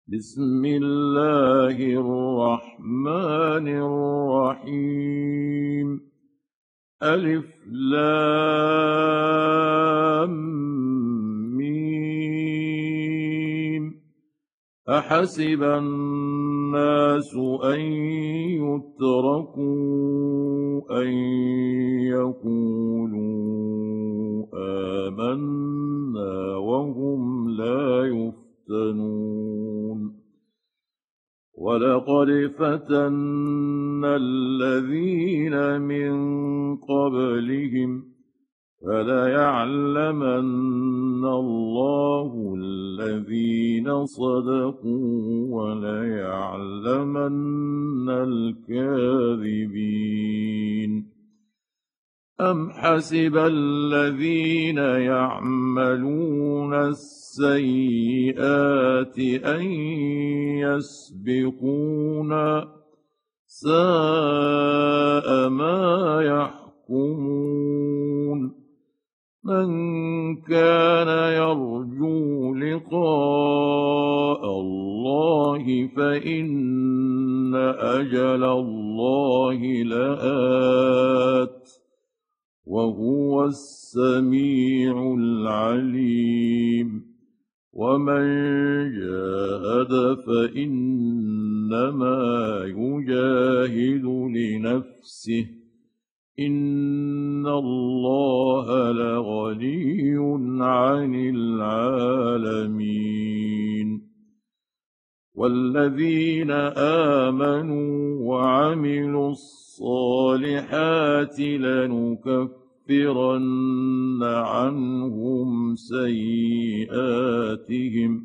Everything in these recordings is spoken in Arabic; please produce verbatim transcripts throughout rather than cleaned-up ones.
بسم الله الرحمن الرحيم. ألف لام ميم. أحسب الناس أن يتركوا أن يقولوا آمنا وهم لا يفتنون. ولقد فتنا الذين من قبلهم فليعلمن الله الذين صدقوا وليعلمن الكاذبين. أم حسب الذين يعملون السيئات أن يسبقونا ساء ما يحكمون. من كان يرجو لقاء الله فإن أجل الله لآت وهو السميع العليم. ومن جاهد فإنما يجاهد لنفسه إن الله لغني عن العالمين. والذين آمنوا وعملوا الصالحات لنكفرن عنهم سيئاتهم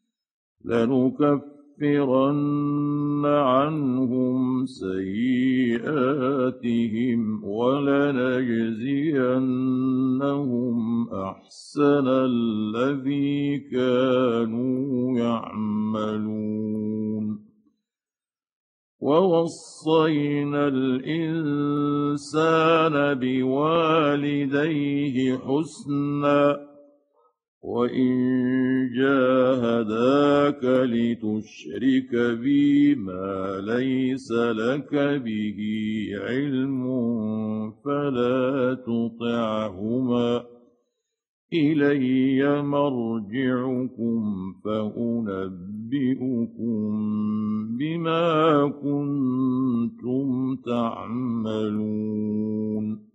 لنكفرن عنهم سيئاتهم ولنجزينهم أحسن الذي كانوا يعملون. ووصينا الإنسان بوالديه حسنا وإن جاهداك لتشرك بي ما ليس لك به علم فلا تطعهما إلي مرجعكم فأنبئكم بما كنتم تعملون.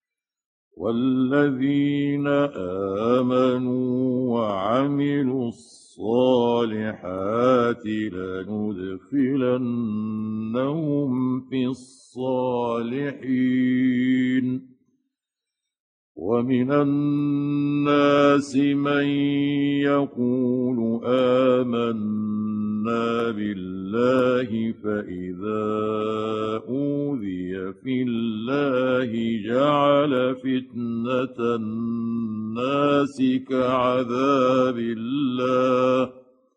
والذين آمنوا وعملوا الصالحات لندخلنهم في الصالحين. ومن الناس من يقول آمنا بالله فإذا أوذي في الله جعل فتنة الناس كعذاب الله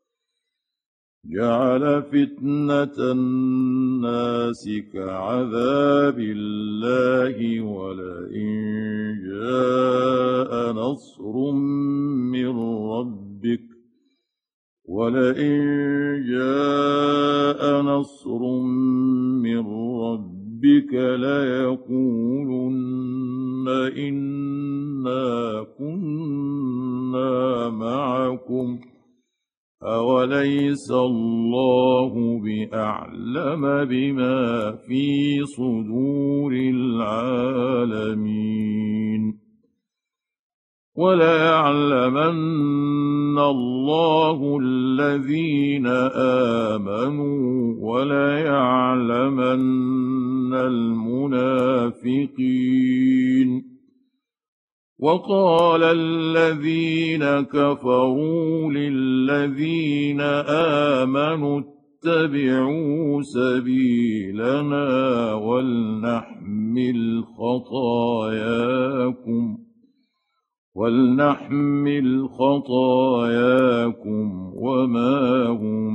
جعل فتنة الناس كعذاب الله ولئن جاء نصر من ربك ولئن جاء نصر من ربك ليقولن إنا كنا معكم أوليس الله بأعلم بما في صدور العالمين. وليعلمن الله الذين آمنوا وليعلمن المنافقين. وقال الذين كفروا للذين آمنوا اتبعوا سبيلنا ولنحمل خطاياكم ولنحمل خطاياكم وما هم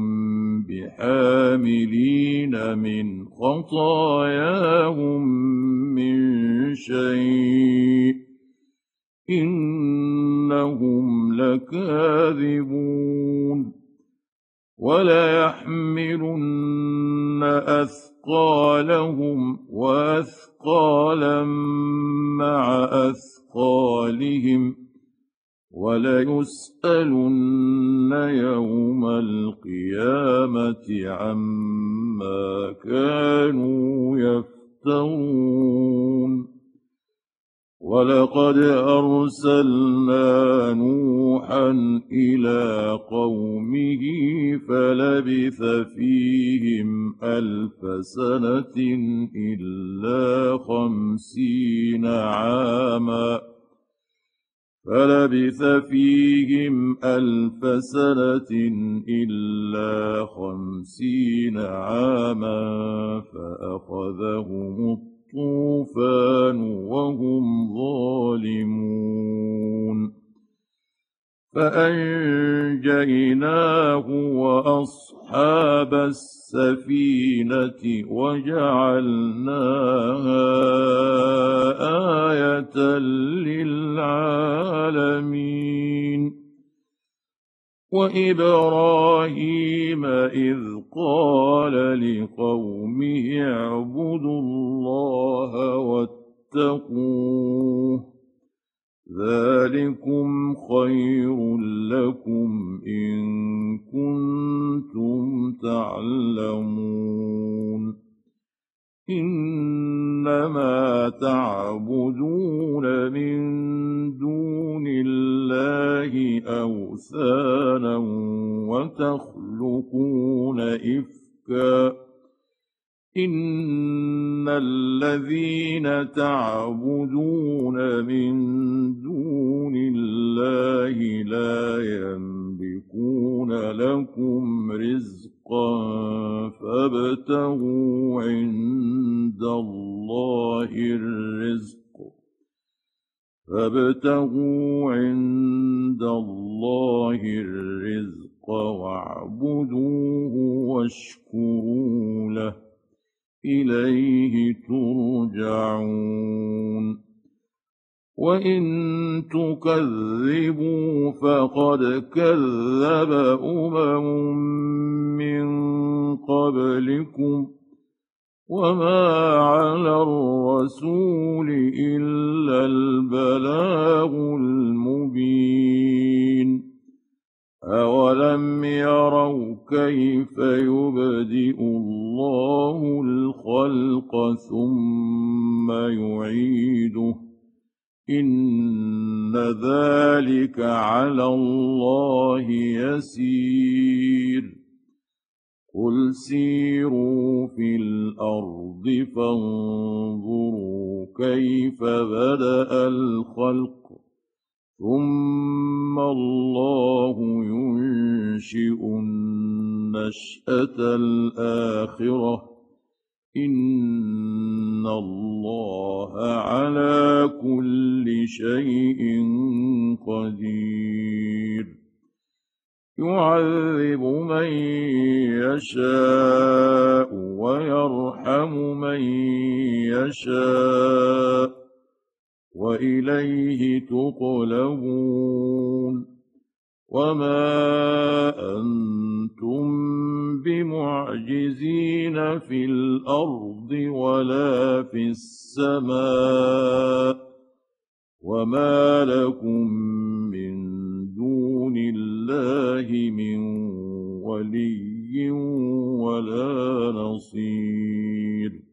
بحاملين من خطاياهم من شيء إنهم لكاذبون. وليحملن أثقالهم وأثقالا مع أثقالهم وليسألن يوم القيامة عما كانوا يفترون ولقد أرسلنا نوحا إلى قومه فلبث فيهم ألف سنة إلا خمسين عاما فلبث فيهم ألف سنة إلا خمسين عاما فأخذهم الطوفان وهم ظالمون فأنجيناه وأصحاب السفينة وجعلناها آية للعالمين وإبراهيم إذ قال لقومه اعبدوا الله واتقوه ذلكم خير لكم إن كنتم تعلمون إنما تعبدون من دون الله أوثانا وتخلقون إفكا إن الذين تعبدون من دون الله لا يملكون لكم رزقا فابتغوا عند الله الرزق فابتغوا عند الله الرزق واعبدوه واشكروا له إليه ترجعون وإن تكذبوا فقد كذب أمم من قبلكم وما على الرسول إلا البلاغ المبين أولم يروا كيف يبدئ الله الخلق ثم يعيده إن ذلك على الله يسير قل سيروا في الأرض فانظروا كيف بدأ الخلق ثم الله ينشئ النشأة الآخرة إن الله على كل شيء قدير يعذب من يشاء ويرحم من يشاء وإليه تقلبون وما أنتم بمعجزين في الأرض ولا في السماء وما لكم من دون الله من ولي ولا نصير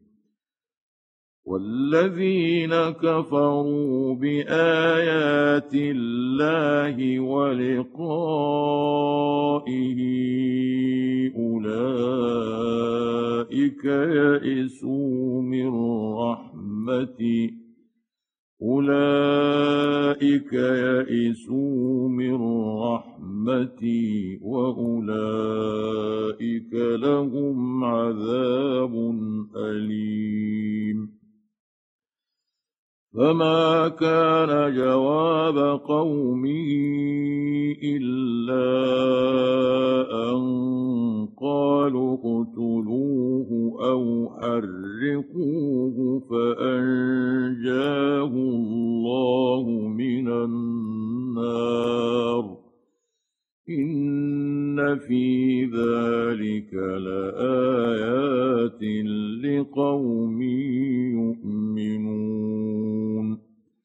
والذين كفروا بآيات الله ولقائه أولئك يئسوا من رحمتي أولئك يئسوا من رحمتي وأولئك لهم عذاب أليم فما كان جواب قومه إلا أن قالوا اقتلوه أو حرقوه فأنجاه الله من النار إن في ذلك لآيات لقوم يؤمنون.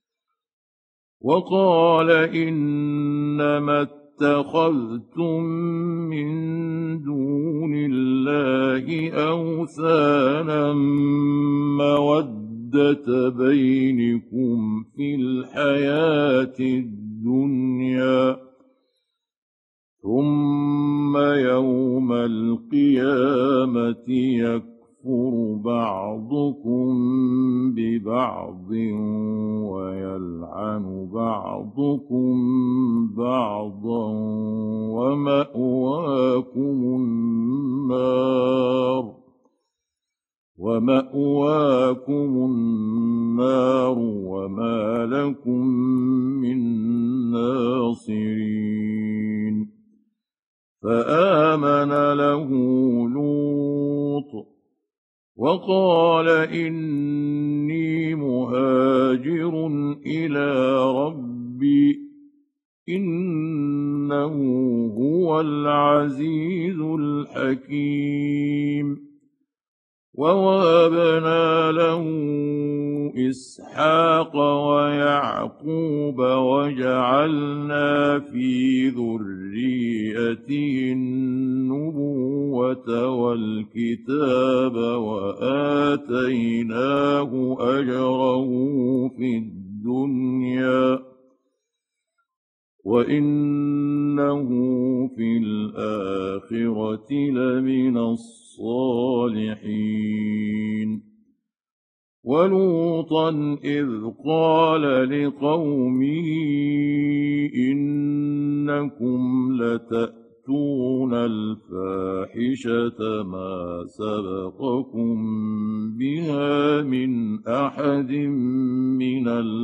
وقال إنما اتخذتم من دون الله أوثانا مودة بينكم في الحياة الدنيا ثم يوم القيامة يكفر بعضكم ببعض ويلعن بعضكم بعضا ومأواكم النار ومأواكم النار وما لكم من ناصرين. فآمن له لوط وقال إني مهاجر إلى ربي إنه هو العزيز الحكيم. ووهبنا له إسحاق ويعقوب وجعلنا في ذريته النبوة والكتاب وآتيناه أجره في الدنيا وإنه في الآخرة لمن الصالحين. ولوطا إذ قال لقومه إنكم لتأتون الفاحشة ما سبقكم بها من أحد من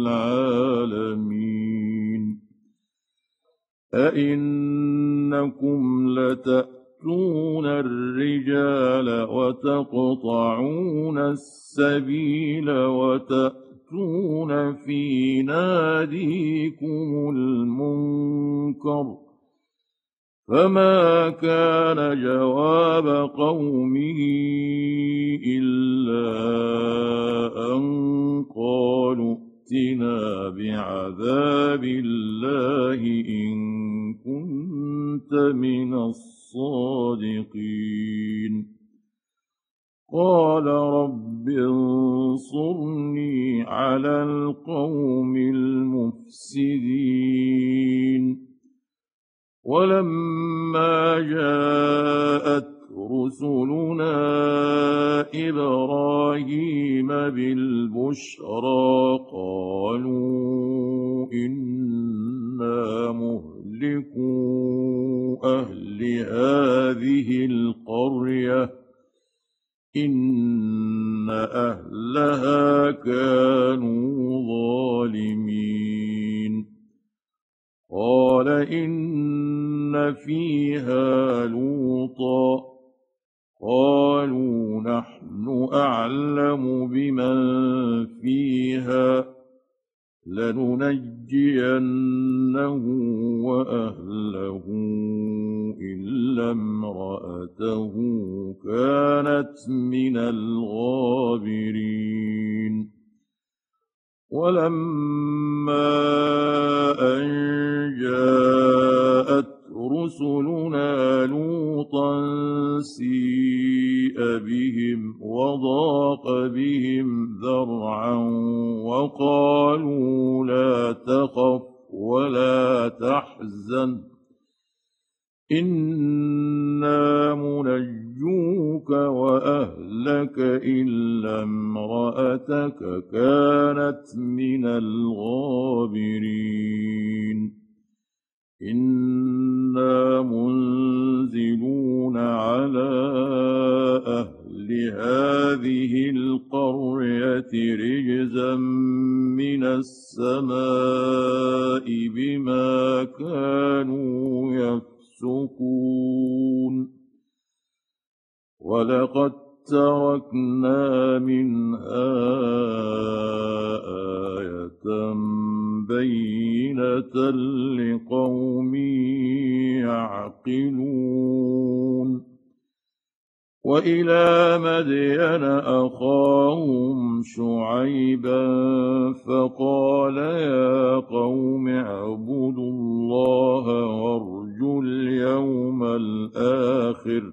العالمين. أئنكم لتأتون الرجال وتقطعون السبيل وتأتون في ناديكم المنكر. فما كان جواب قومه إلا أن قالوا ائتنا بعذاب الله إن كنت من الصادقين. قال رب انصرني على القوم المفسدين. ولما جاءت رسلنا إبراهيم بالبشرى قالوا إنا مهلكو أهل هذه القرية إن أهلها كانوا ظالمين. قال إن فيها لوطا قالوا نحن أعلم بمن فيها لننجينه وأهله إلا امرأته كانت من الغابرين. ولما أن جاءت رسلنا لوطا سيء بهم وضاق بهم ذرعا وقالوا لا تخف ولا تحزن إنا منجوك وأهلك إلا امرأتك كانت من الغابرين. إنا منزلون على أهل هذه القرية رجزا من السماء بما كانوا يفسقون. ولقد تركنا منها آية بينة لقوم يعقلون وإلى مدين أخاهم شعيبا فقال يا قوم اعبدوا الله وارجوا اليوم الآخر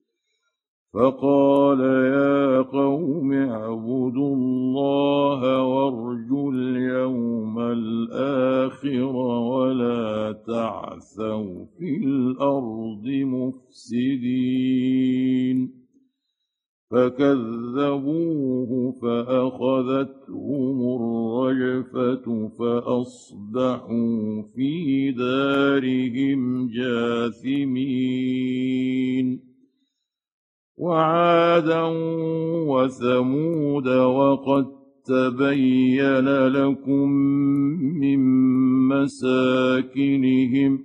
فقال يا قوم اعبدوا الله وارجوا اليوم الآخر ولا تعثوا في الأرض مفسدين فكذبوه فأخذتهم الرجفة فأصبحوا في دارهم جاثمين وعادا وثمود وقد تبين لكم من مساكنهم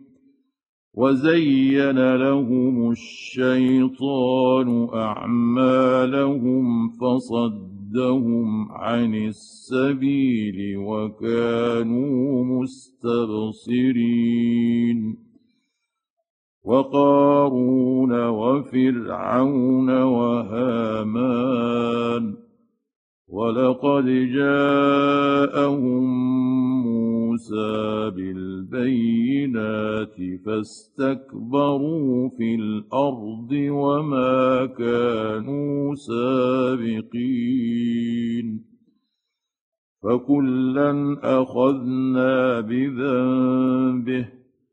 وزين لهم الشيطان أعمالهم فصدهم عن السبيل وكانوا مستبصرين وقارون وفرعون وهامان ولقد جاءهم موسى بالبينات فاستكبروا في الأرض وما كانوا سابقين فكلا أخذنا بذنبه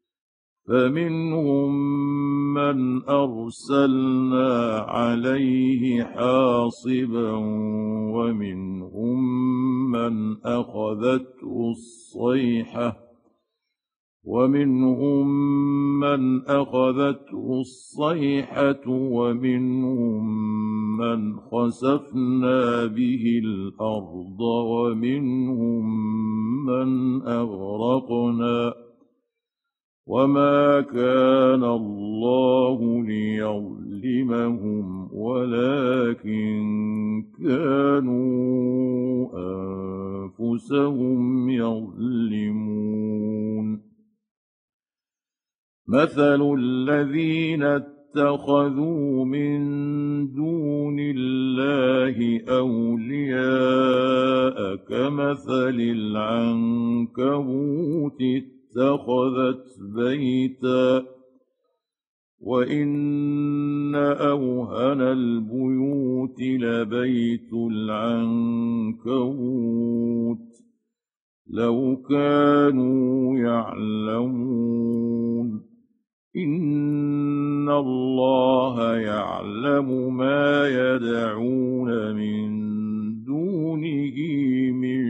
فمنهم من أرسلنا عليه حاصبا ومنهم من أخذته الصيحة ومنهم من أخذته الصيحة ومنهم من خسفنا به الأرض ومنهم من أغرقنا وما كان الله ليظلمهم ولكن كانوا أنفسهم يظلمون مثل الذين اتخذوا من دون الله أولياء كمثل العنكبوت اتخذت بيتا وإن أوهن البيوت لبيت العنكبوت لو كانوا يعلمون إن الله يعلم ما يدعون من دونه من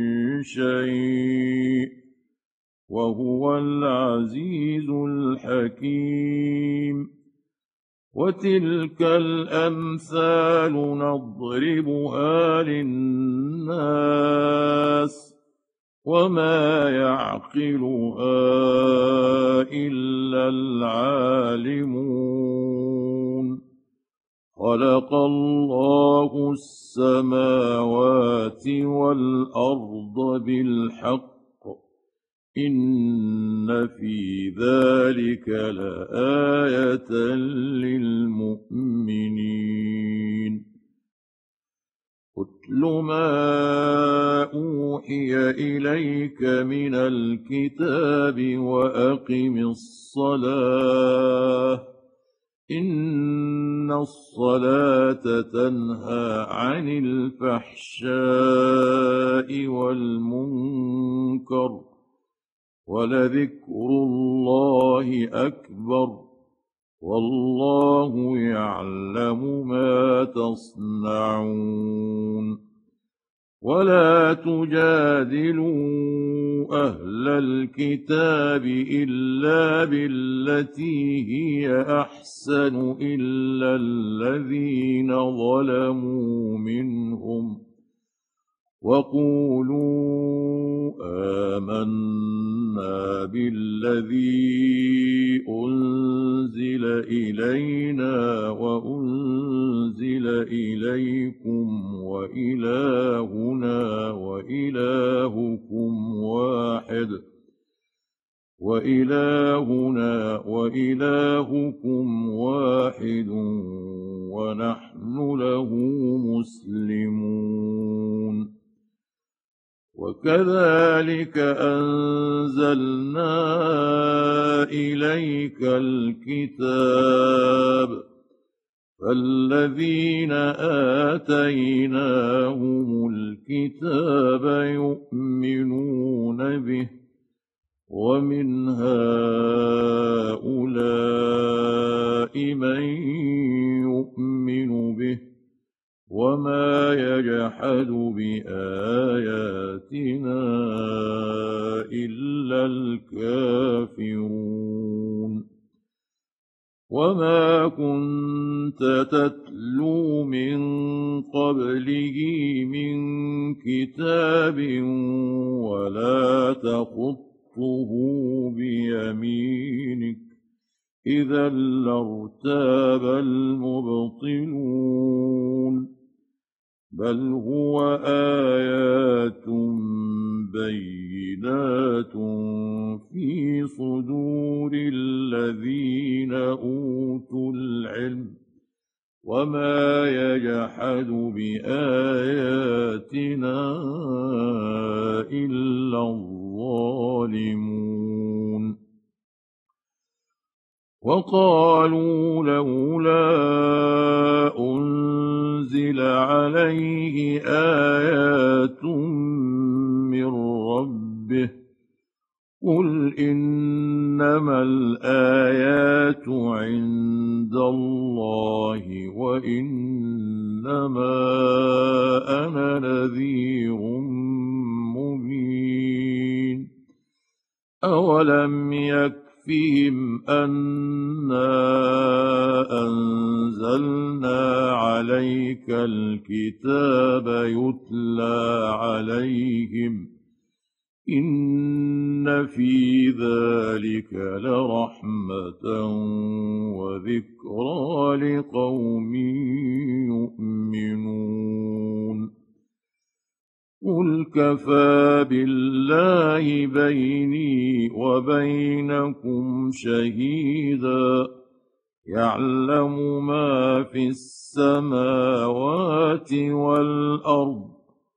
شيء وهو العزيز الحكيم وتلك الأمثال نضربها للناس وما يعقلها إلا العالمون خلق الله السماوات والأرض بالحق إن في ذلك لآية للمؤمنين اتل ما أوحي إليك من الكتاب وأقم الصلاة إن الصلاة تنهى عن الفحشاء والمنكر ولذكر الله أكبر والله يعلم ما تصنعون ولا تجادلوا أهل الكتاب إلا بالتي هي أحسن إلا الذين ظلموا منهم وقولوا آمنا بالذي أنزل إلينا وأنزل إليكم وإلهنا وإلهكم واحد وإلهنا وإلهكم واحد ونحن له مسلمون. وكذلك أنزلنا إليك الكتاب فالذين آتيناهم الكتاب يؤمنون به ومن هؤلاء من يؤمن به وما يجحد بآياتنا إلا الكافرون. وما كنت تتلو من قبله من كتاب ولا تخطه بيمينك إذا لارتاب المبطلون. بل هو آيات بينات في صدور الذين أوتوا العلم وما يجحد بآياتنا إلا الظالمون. وقالوا لولا أنزل عليه آيات من ربه قل إنما الآيات عند الله وإنما أنا نذير مبين. أولم يكفهم أنا أنزلنا عليك الكتاب يتلى عليهم إن في ذلك لرحمة وذكرى لقوم يؤمنون. قل كفى بالله بيني وبينكم شهيدا يعلم ما في السماوات والأرض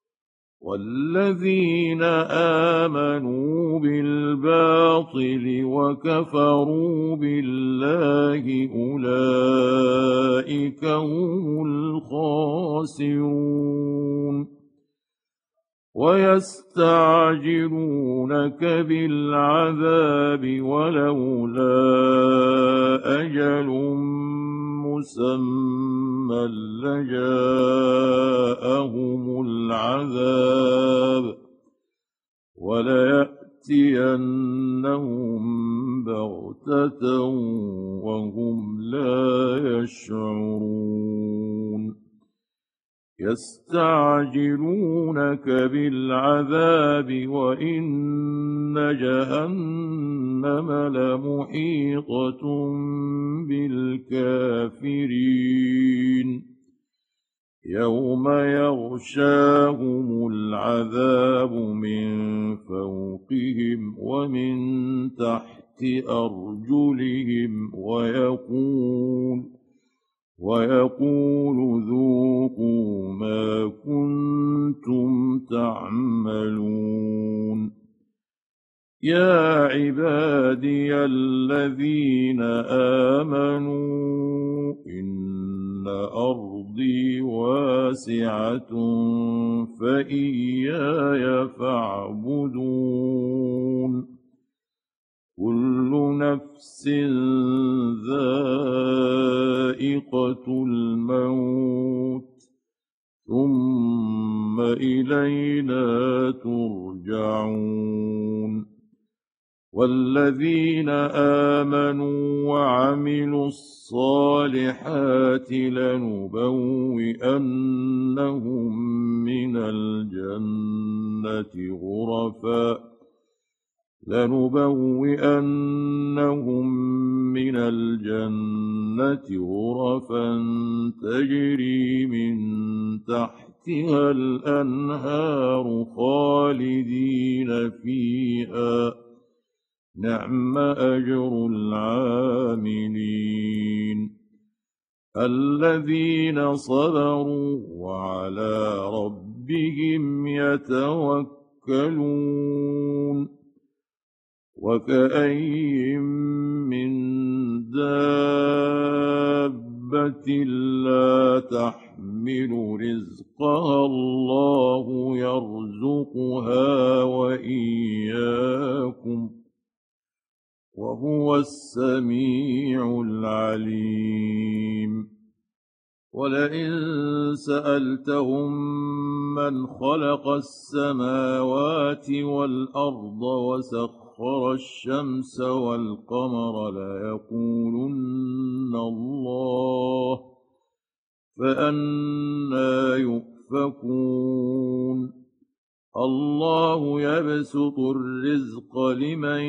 والذين آمنوا بالباطل وكفروا بالله أولئك هم الخاسرون. ويستعجلونك بالعذاب ولولا أجل مسمى لجاءهم العذاب وليأتينهم بغتة وهم لا يشعرون. يستعجلونك بالعذاب وإن جهنم لمحيطة بالكافرين يوم يغشاهم العذاب من فوقهم ومن تحت أرجلهم ويقول ويقول ذوقوا ما كنتم تعملون. يا عبادي الذين آمنوا إن أرضي واسعة فإياي فاعبدون. كل نفس ذائقة الموت ثم إلينا ترجعون. والذين آمنوا وعملوا الصالحات لنبوئنهم من الجنة غرفا لنبوئنهم من الجنة غرفا تجري من تحتها الأنهار خالدين فيها نعم أجر العاملين الذين صبروا وعلى ربهم يتوكلون وكأين من دابة لا تحمل رزقها الله يرزقها وإياكم وهو السميع العليم ولئن سألتهم من خلق السماوات والأرض وسخر الشمس والقمر ليقولن الله فأنى يؤفكون الله يبسط الرزق لمن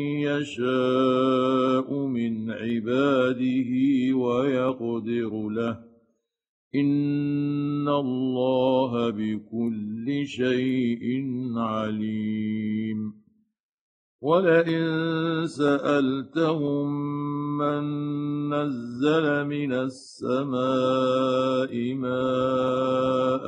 يشاء من عباده ويقدر له إن الله بكل شيء عليم ولئن سألتهم من نزل من السماء ماء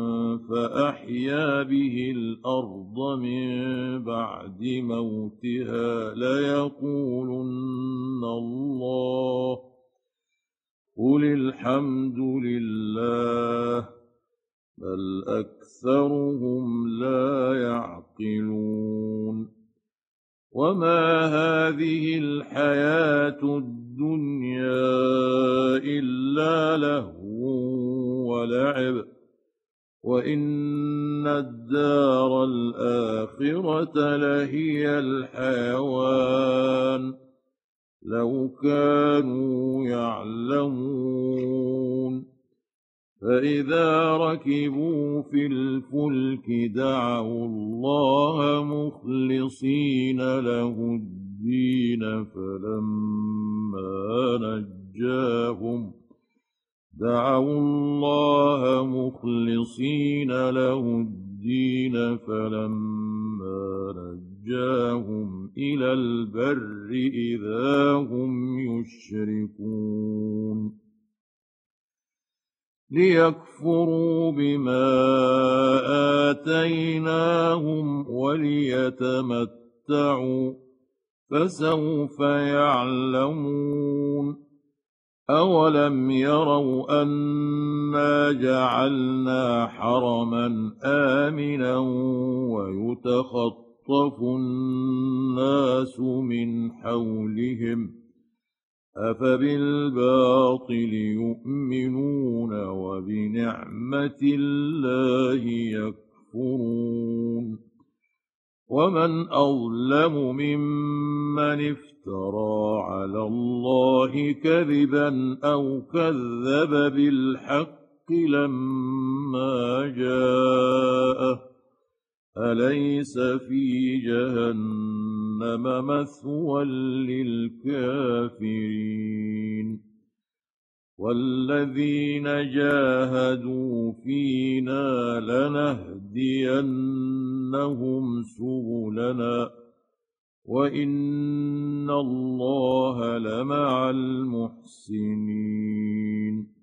فأحيا به الأرض من بعد موتها ليقولن الله قل الحمد لله بل أكثرهم لا يعقلون وما هذه الحياة الدنيا إلا لهو ولعب وإن الدار الآخرة لهي الحيوان لو كانوا يعلمون فإذا ركبوا في الفلك دعوا الله مخلصين له الدين فلما نجاهم دعوا الله مخلصين له الدين فلما نجاهم إلى البر إذا هم يشركون ليكفروا بما آتيناهم وليتمتعوا فسوف يعلمون أولم يروا أنا جعلنا حرما آمنا ويتخطف الناس من حولهم أفبالباطل يؤمنون وبنعمة الله يكفرون ومن أظلم ممن افترى على الله كذبا أو كذب بالحق لما جاءه أليس في جهنم مثوى للكافرين والذين جاهدوا فينا لنهدينهم سبلنا وإن الله لمع المحسنين